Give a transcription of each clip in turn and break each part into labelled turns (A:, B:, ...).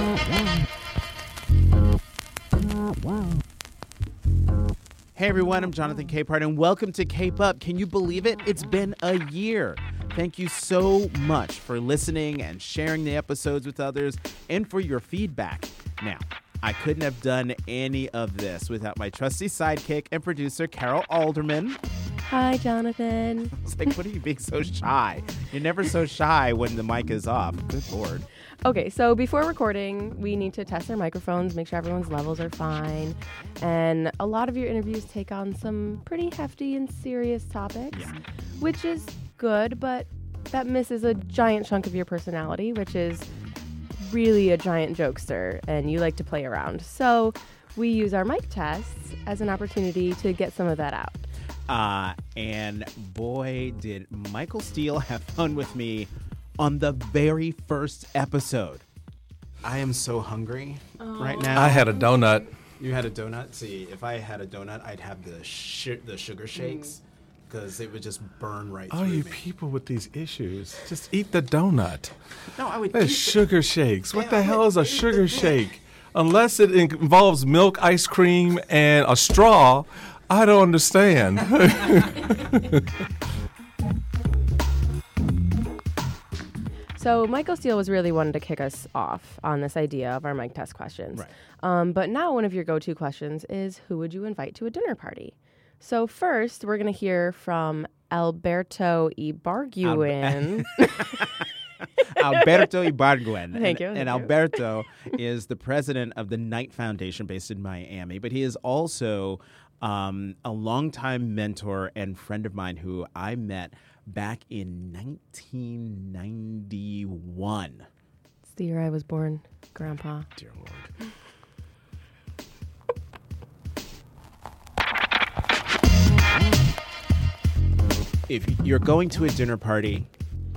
A: Hey everyone, I'm Jonathan Capehart, and welcome to Cape Up. Can you believe it? It's been a year. Thank you so much for listening and sharing the episodes with others and for your feedback. Now, I couldn't have done any of this without my trusty sidekick and producer, Carol Alderman.
B: Hi, Jonathan.
A: I was like, what are you being so shy? You're never so shy when the mic is off. Good Lord.
B: Okay, so before recording, we need to test our microphones, make sure everyone's levels are fine. And a lot of your interviews take on some pretty hefty and serious topics, which is good, but that misses a giant chunk of your personality, which is really a giant jokester, and you like to play around. So we use our mic tests as an opportunity to get some of that out.
A: And boy, did Michael Steele have fun with me on the very first episode. I am so hungry right now.
C: I had a donut.
A: You had a donut? See, if I had a donut, I'd have the sugar shakes because it would just burn right through
C: All you
A: me.
C: people with these issues, just eat the donut.
A: No, I would
C: There's
A: keep
C: sugar shakes. What
A: Yeah,
C: the
A: I
C: hell
A: would
C: is a
A: eat
C: sugar
A: the
C: shake? Unless it involves milk, ice cream, and a straw, I don't understand.
B: So Michael Steele was really wanting to kick us off on this idea of our mic test questions.
A: Right.
B: But now one of your go-to questions is, who would you invite to a dinner party? So first, we're going to hear from Alberto Ibarguen.
A: Alberto Ibarguen.
B: Thank you.
A: And Alberto is the president of the Knight Foundation based in Miami, but he is also a longtime mentor and friend of mine who I met back in 1991.
B: It's the year I was born, Grandpa.
A: Dear Lord. If you're going to a dinner party,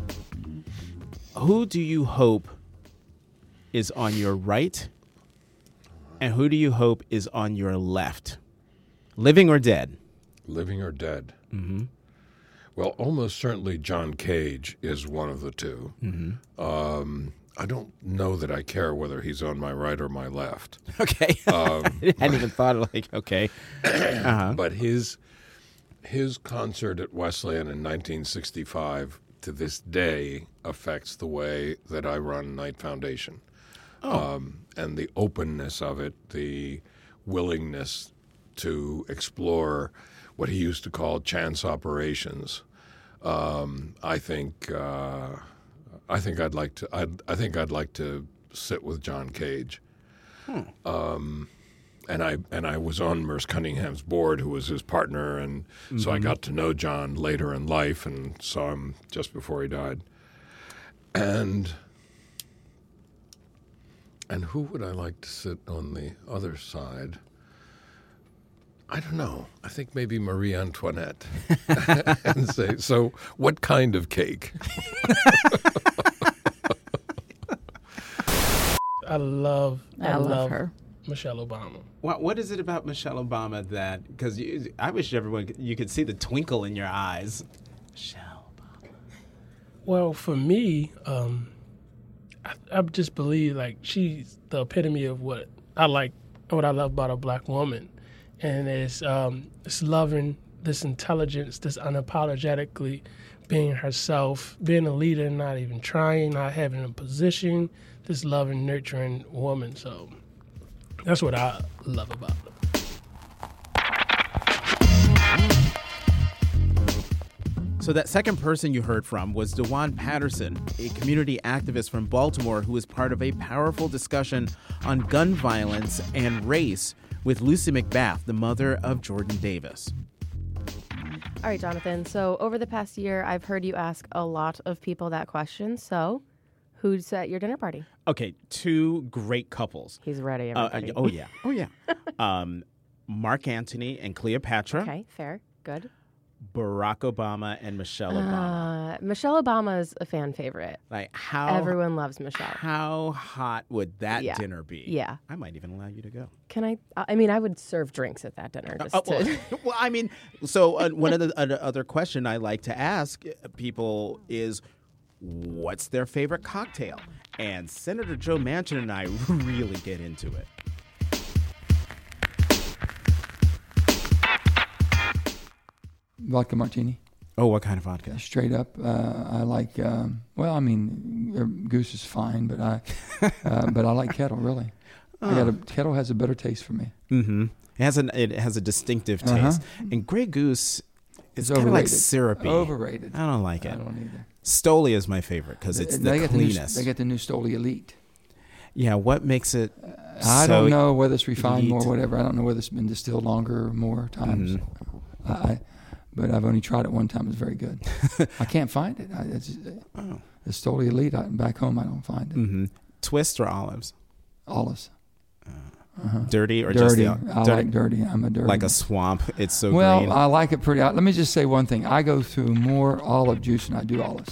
A: who do you hope is on your right and who do you hope is on your left? Living or dead?
D: Living or dead?
A: Mm-hmm.
D: Well, almost certainly John Cage is one of the two.
A: Mm-hmm.
D: I don't know that I care whether he's on my right or my left.
A: Okay. I hadn't even thought of okay. Uh-huh.
D: But his concert at Wesleyan in 1965 to this day affects the way that I run Knight Foundation. And the openness of it, the willingness to explore what he used to call chance operations. I think I'd like to sit with John Cage. And I was on Merce Cunningham's board, who was his partner, and so I got to know John later in life and saw him just before he died. And who would I like to sit on the other side? I don't know. I think maybe Marie Antoinette. And say, so what kind of cake?
E: I love
B: her.
E: Michelle Obama.
A: What is it about Michelle Obama that, because I wish you could see the twinkle in your eyes. Michelle Obama.
E: Well, for me, I just believe like she's the epitome of what I like, what I love about a black woman, and it's loving, this intelligence, this unapologetically being herself, being a leader, not even trying, not having a position, this loving, nurturing woman. So that's what I love about her.
A: So that second person you heard from was DeJuan Patterson, a community activist from Baltimore who was part of a powerful discussion on gun violence and race with Lucy McBath, the mother of Jordan Davis.
B: All right, Jonathan. So over the past year, I've heard you ask a lot of people that question. So who's at your dinner party?
A: Okay, two great couples.
B: He's ready, everybody.
A: Oh, yeah. Mark Antony and Cleopatra.
B: Okay, fair. Good.
A: Barack Obama and Michelle Obama.
B: Michelle Obama is a fan favorite.
A: Like how
B: Everyone loves Michelle.
A: How hot would that
B: Yeah.
A: dinner be?
B: Yeah.
A: I might even allow you to go.
B: Can I? I mean, I would serve drinks at that dinner. Just to...
A: Well, I mean, so one of the other question I like to ask people is, what's their favorite cocktail. And Senator Joe Manchin and I really get into it.
F: Vodka martini.
A: Oh, what kind of vodka?
F: Straight up. I like, Goose is fine, but I like Kettle, really. Kettle has a better taste for me.
A: Mm-hmm. It has a distinctive taste. And Grey Goose is kind of like syrupy.
F: Overrated.
A: I don't like it.
F: I don't either.
A: Stoli is my favorite because it's the cleanest.
F: They got the new Stoli Elite.
A: Yeah, what makes it
F: I
A: so
F: don't know whether it's refined
A: elite?
F: more or whatever. I don't know whether it's been distilled longer or more times.
A: Mm-hmm.
F: But I've only tried it one time. It's very good. I can't find it. The Stoli Elite, back home, I don't find it.
A: Mm-hmm. Twist or olives?
F: Olives.
A: Dirty or
F: Dirty.
A: just
F: I like dirty. I'm a dirty.
A: like a swamp. It's so
F: well,
A: green.
F: I like it pretty. Let me just say one thing. I go through more olive juice than I do olives.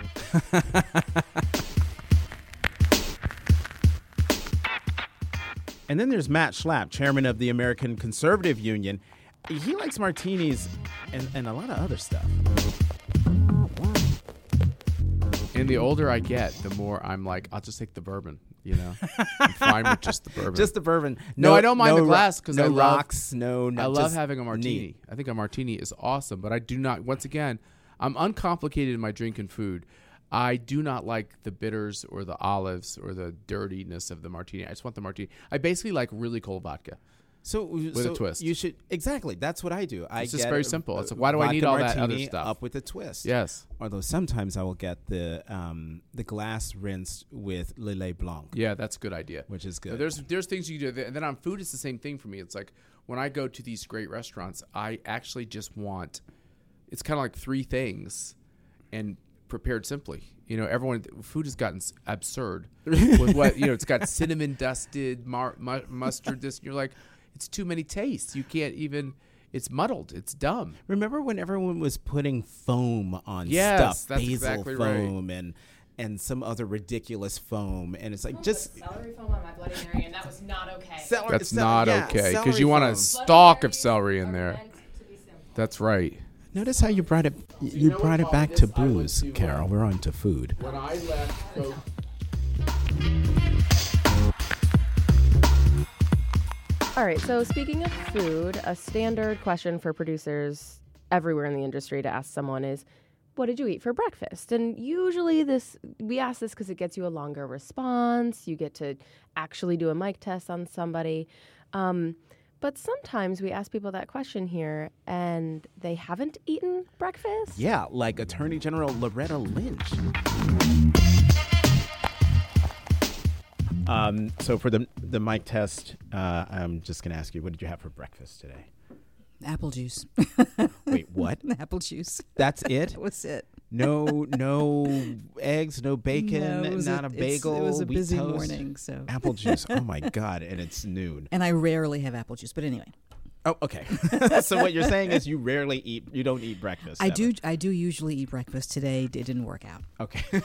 A: And then there's Matt Schlapp, chairman of the American Conservative Union. He likes martinis and a lot of other stuff.
G: And the older I get, the more I'm like, I'll just take the bourbon. You know, I'm fine with just the bourbon.
A: Just the bourbon.
G: No, I don't mind the glass because
A: no
G: I love,
A: rocks. I
G: I love
A: just
G: having a martini.
A: neat.
G: I think a martini is awesome, but I do not. Once again, I'm uncomplicated in my drink and food. I do not like the bitters or the olives or the dirtiness of the martini. I just want the martini. I basically like really cold vodka.
A: With
G: a twist.
A: You should exactly. That's what I do.
G: It's just very simple. It's like, why do I need all that other stuff?
A: Up with a twist.
G: Yes.
A: Although sometimes I will get the glass rinsed with Lillet Blanc.
G: Yeah, that's a good idea.
A: Which is good.
G: There's things you can do. And then on food, it's the same thing for me. It's like when I go to these great restaurants, I actually just want. It's kind of like three things, and prepared simply. You know, food has gotten absurd with what it's got cinnamon dusted mustard. This, and you're like. It's too many tastes. You can't even. It's muddled. It's dumb.
A: Remember when everyone was putting foam on
G: yes,
A: stuff?
G: That's
A: Basil
G: exactly
A: foam
G: right.
A: and some other ridiculous foam, and it's like
B: celery foam on my Bloody Mary, and that was not okay.
G: That's not okay because you want a
A: foam.
G: stalk of celery in there. That's right.
A: Notice how you brought it. You brought it back to booze, Carol. We're on to food.
G: When I left Coke.
B: All right, so speaking of food, a standard question for producers everywhere in the industry to ask someone is, what did you eat for breakfast? And usually we ask this because it gets you a longer response. You get to actually do a mic test on somebody. But sometimes we ask people that question here and they haven't eaten breakfast.
A: Yeah, like Attorney General Loretta Lynch. So for the mic test, I'm just going to ask you, what did you have for breakfast today?
H: Apple juice.
A: Wait, what?
H: Apple juice.
A: That's it?
H: That was it.
A: No eggs, no bacon,
H: No,
A: not a bagel.
H: It was a
A: wheat
H: busy
A: toast.
H: morning, so.
A: Apple juice. Oh my God! And it's noon.
H: And I rarely have apple juice, but anyway.
A: Oh, okay. So what you're saying is you don't eat breakfast.
H: I
A: ever.
H: do usually eat breakfast. Today it didn't work out.
A: Okay.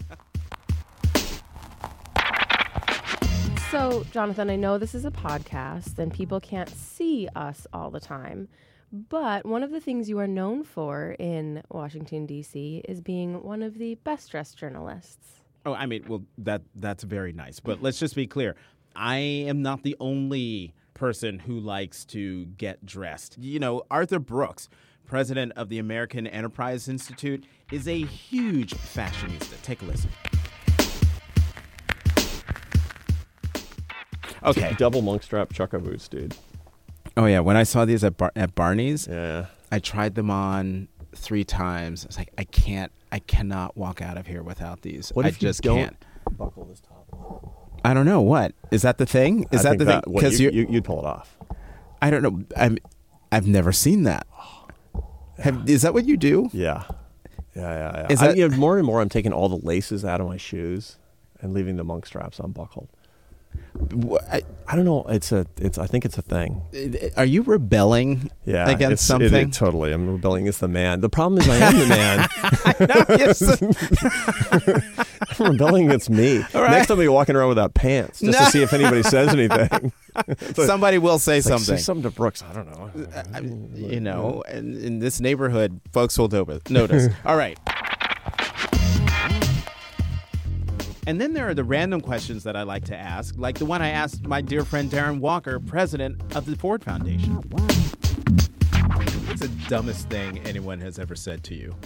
B: So, Jonathan, I know this is a podcast and people can't see us all the time, but one of the things you are known for in Washington, D.C. is being one of the best-dressed journalists.
A: Oh, I mean, well, that's very nice. But let's just be clear. I am not the only person who likes to get dressed. You know, Arthur Brooks, president of the American Enterprise Institute, is a huge fashionista. Take a listen. Okay.
I: Double monk strap chukka boots, dude.
A: Oh, yeah. When I saw these at Barney's,
I: Yeah.
A: I tried them on 3 times. I was like, I cannot walk out of here without these.
I: What if
A: I just
I: you don't
A: can't.
I: buckle this top?
A: I don't know. What? Is that the thing? Is that the thing?
I: Because you'd pull it off.
A: I don't know. I've never seen that. Is that what you do?
I: Yeah. Yeah.
A: Is that-
I: more and more I'm taking all the laces out of my shoes and leaving the monk straps unbuckled. I don't know. I think it's a thing.
A: Are you rebelling against something?
I: Totally. I'm rebelling against the man. The problem is I am the man. I'm rebelling against me.
A: Right.
I: Next time I'll be walking around without pants just to see if anybody says anything.
A: Somebody will say something.
I: Say something to Brooks. I don't know.
A: You know, and in this neighborhood, folks will notice. All right. And then there are the random questions that I like to ask, like the one I asked my dear friend Darren Walker, president of the Ford Foundation. What's the dumbest thing anyone has ever said to you?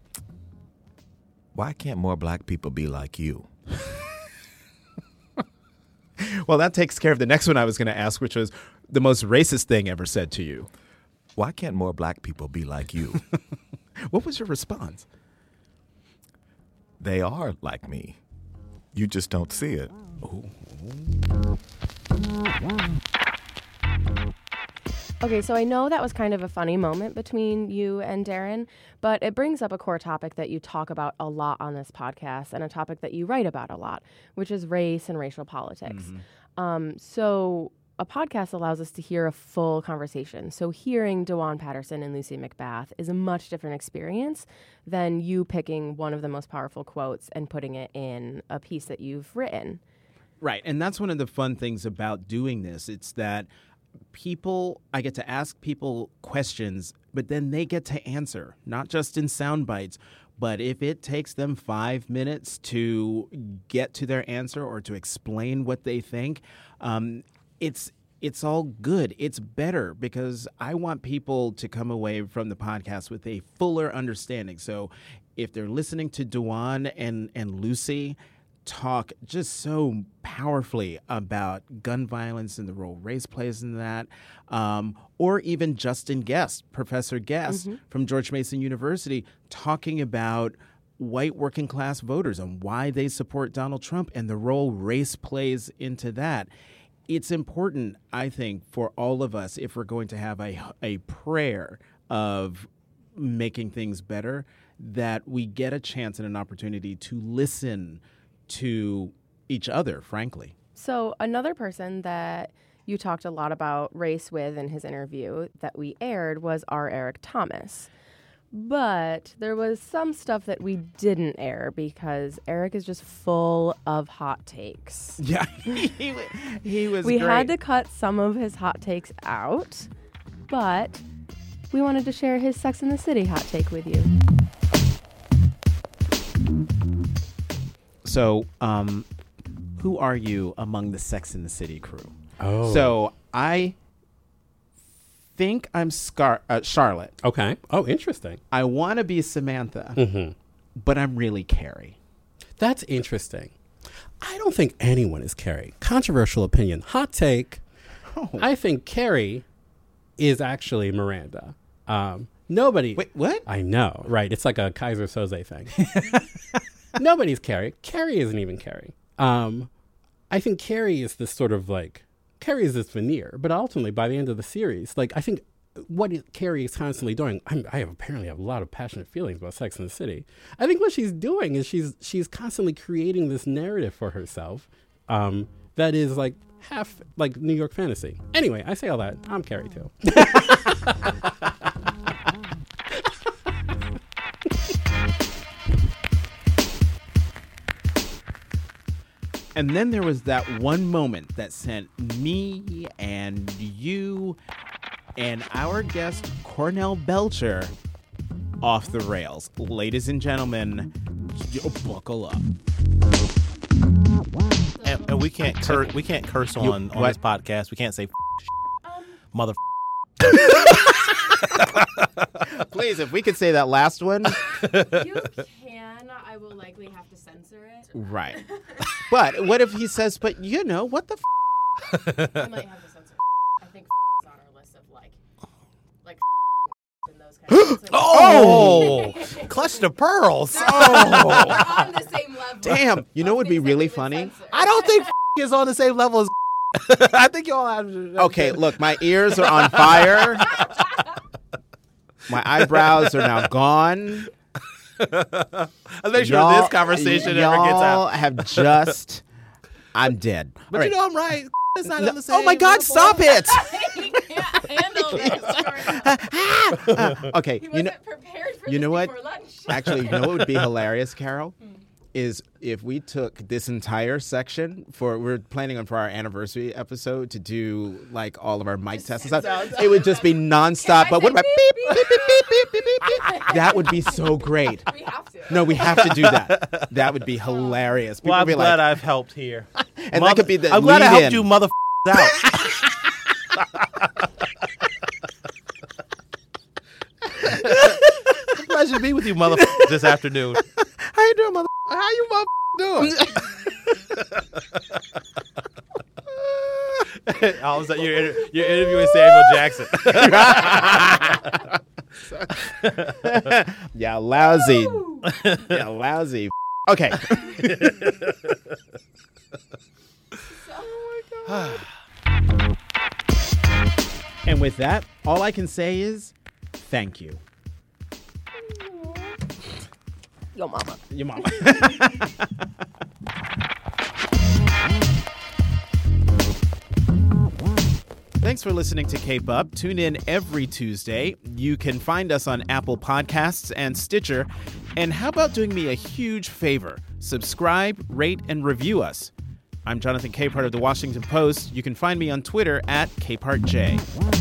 J: Why can't more black people be like you?
A: Well, that takes care of the next one I was going to ask, which was the most racist thing ever said to you.
J: Why can't more black people be like you?
A: What was your response?
J: They are like me. You just don't see it.
B: Okay, so I know that was kind of a funny moment between you and Darren, but it brings up a core topic that you talk about a lot on this podcast and a topic that you write about a lot, which is race and racial politics. So a podcast allows us to hear a full conversation. So hearing DeJuan Patterson and Lucy McBath is a much different experience than you picking one of the most powerful quotes and putting it in a piece that you've written.
A: Right, and that's one of the fun things about doing this. It's that I get to ask people questions, but then they get to answer, not just in sound bites. But if it takes them 5 minutes to get to their answer or to explain what they think, it's all good. It's better because I want people to come away from the podcast with a fuller understanding. So if they're listening to DeJuan and Lucy talk just so powerfully about gun violence and the role race plays in that, or even Justin Guest, Professor Guest from George Mason University, talking about white working class voters and why they support Donald Trump and the role race plays into that. It's important, I think, for all of us, if we're going to have a prayer of making things better, that we get a chance and an opportunity to listen to each other, frankly.
B: So another person that you talked a lot about race with in his interview that we aired was R. Eric Thomas. But there was some stuff that we didn't air because Eric is just full of hot takes.
A: Yeah, he was
B: We
A: great.
B: had to cut some of his hot takes out, but we wanted to share his Sex and the City hot take with you.
A: So, who are you among the Sex and the City crew?
K: Oh.
A: So, I think I'm Charlotte.
K: Okay. Oh, interesting.
A: I want to be Samantha, but I'm really Carrie.
K: That's interesting. I don't think anyone is Carrie. Controversial opinion. Hot take.
A: Oh.
K: I think Carrie is actually Miranda. Nobody.
A: Wait, what?
K: I know, right? It's like a Kaiser Soze thing. Nobody's Carrie. Carrie isn't even Carrie. I think Carrie is this sort of like, Carrie is this veneer, but ultimately by the end of the series, like I think what Carrie is constantly doing, I apparently have a lot of passionate feelings about Sex and the City. I think what she's doing is she's constantly creating this narrative for herself that is like half like New York fantasy. Anyway, I say all that. I'm Carrie too.
A: And then there was that one moment that sent me and you and our guest Cornell Belcher off the rails. Ladies and gentlemen, buckle up.
I: And we can't curse on this podcast. We can't say mother.
A: Please, if we could say that last one.
B: You can. I will likely have to censor it.
A: Right. But what if he says, but you know, what the
B: I might have to censor I think is on our list of like and those kind of things.
I: Oh, clutch the pearls.
B: We're on the same level.
A: Damn. You know what would be really funny?
I: I don't think is on the same level as. I think y'all have.
A: Okay, look, my ears are on fire. My eyebrows are now gone.
I: Let's make sure this conversation ever gets
A: Y'all
I: out.
A: have just. I'm dead.
I: But
A: All
I: you
A: right.
I: know I'm right. It's not on the same.
A: Oh my God!
I: level.
A: Stop it.
B: He can't handle this.
A: Okay,
B: He
A: you
B: wasn't
A: know.
B: prepared for
A: You
B: this
A: know what?
B: before lunch.
A: Actually, you know what would be hilarious, Carol? is if we took this entire section we're planning on for our anniversary episode to do like all of our mic tests and stuff. It would just be nonstop. But what about beep, beep, beep, beep, beep, beep, beep? That would be so great.
B: We have to.
A: No, we have to do that. That would be hilarious. People
L: Well, I'm
A: would be
L: glad
A: like,
L: I've helped here.
A: and that could be the
L: I'm glad I
A: lead-in.
L: helped you mother out. It's a pleasure to be with you, mother this afternoon.
A: How you doing, mother? How you mother doing?
L: All of a sudden, you're interviewing Samuel Jackson.
A: Yeah, lousy. Yeah, lousy. Okay. And with that, all I can say is thank you.
B: Yo, mama.
A: Your mama. Thanks for listening to Cape Up. Tune in every Tuesday. You can find us on Apple Podcasts and Stitcher. And how about doing me a huge favor? Subscribe, rate, and review us. I'm Jonathan Capehart of The Washington Post. You can find me on Twitter at CapehartJ.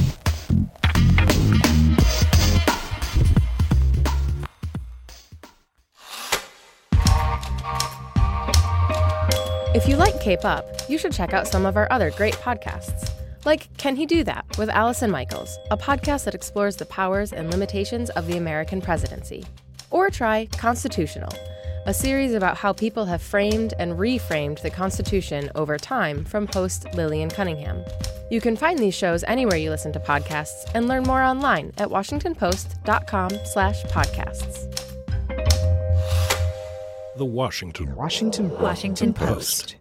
B: If you like Cape Up, you should check out some of our other great podcasts. Like Can He Do That with Allison Michaels, a podcast that explores the powers and limitations of the American presidency. Or try Constitutional, a series about how people have framed and reframed the Constitution over time from host Lillian Cunningham. You can find these shows anywhere you listen to podcasts and learn more online at washingtonpost.com/podcasts.
M: The Washington
N: Post.